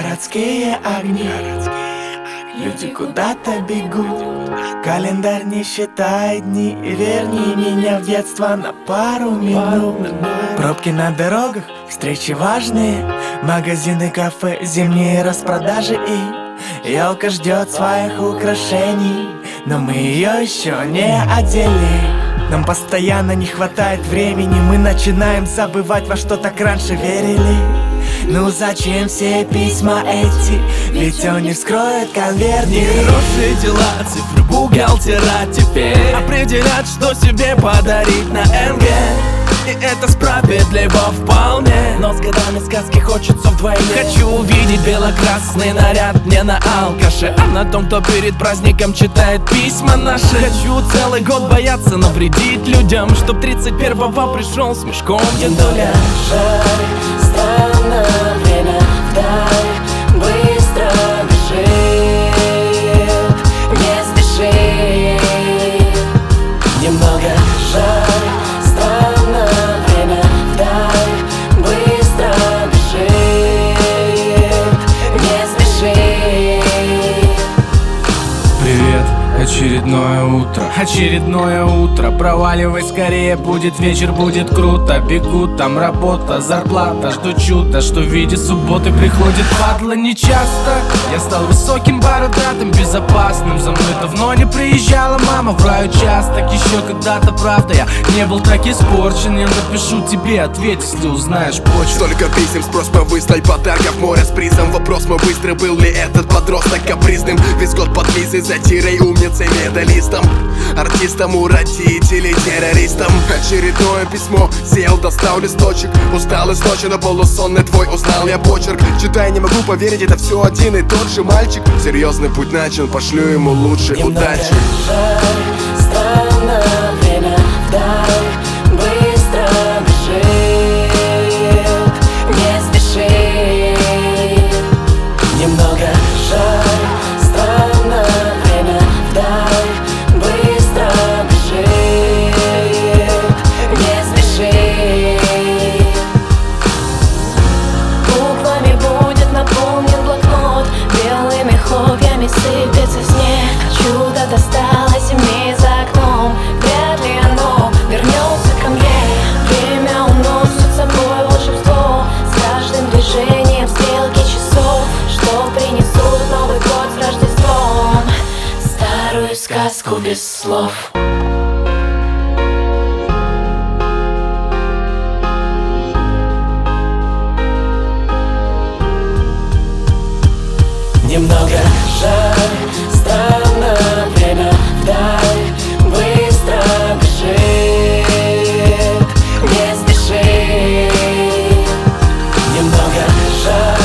Городские огни, люди куда-то бегут. Календарь не считает дни, верни меня в детство на пару минут. Пробки на дорогах, встречи важные, магазины, кафе, зимние распродажи и елка ждет своих украшений, но мы ее еще не одели. Нам постоянно не хватает времени, мы начинаем забывать, во что так раньше верили. Ну зачем все письма эти, ведь он не вскроет конверт. Нехорошие дела, цифры бухгалтера теперь определят, что себе подарить на МГ. И это справедливо вполне, но с годами сказки хочется вдвойне. Хочу увидеть белокрасный наряд не на алкаше, а на том, кто перед праздником читает письма наши. Хочу целый год бояться навредить людям, чтоб 31-го пришел с мешком дедуля. Жаль, странно, время вдаль быстро бежит, не спеши. Немного жаль, странно, время вдаль быстро бежит, не спеши. Привет, очередное утро, проваливай скорее, будет вечер, будет круто. Бегу, там работа, зарплата, жду чудо, что в виде субботы приходит падла нечасто. Я стал высоким, бородатым, безопасным, за мной давно не приезжала мама в райучасток. Еще когда-то, правда, я не был так испорчен. Я напишу тебе, ответь, если узнаешь почерк. Столько писем с просьбой выслать подарков, море с призом. Вопрос мой быстрый, был ли этот подросток капризным? Весь год под визой, затирой, умницей, медалистом, артистом у родителей, террористом. Очередное письмо, сел, достал листочек. Усталость ночи, на полусонный твой узнал я почерк. Читая, не могу поверить, это все один и тот же мальчик. Серьезный путь начал, пошлю ему лучше удачи. Жаль, странно, время вдаль быстро бежит, не спеши. Немного жаль, странно, время вдаль быстро бежит, не спеши. Буквами будет наполнен блокнот, белыми хлопьями сыпется снег. Чудо досталось мне за окном, вряд ли оно вернется ко мне. Время уносит с собой волшебство, с каждым движением стрелки часов, что принесут Новый год с Рождеством, старую сказку без слов. Немного жаль, странно, время вдаль быстро бежит, не спеши. Немного жаль.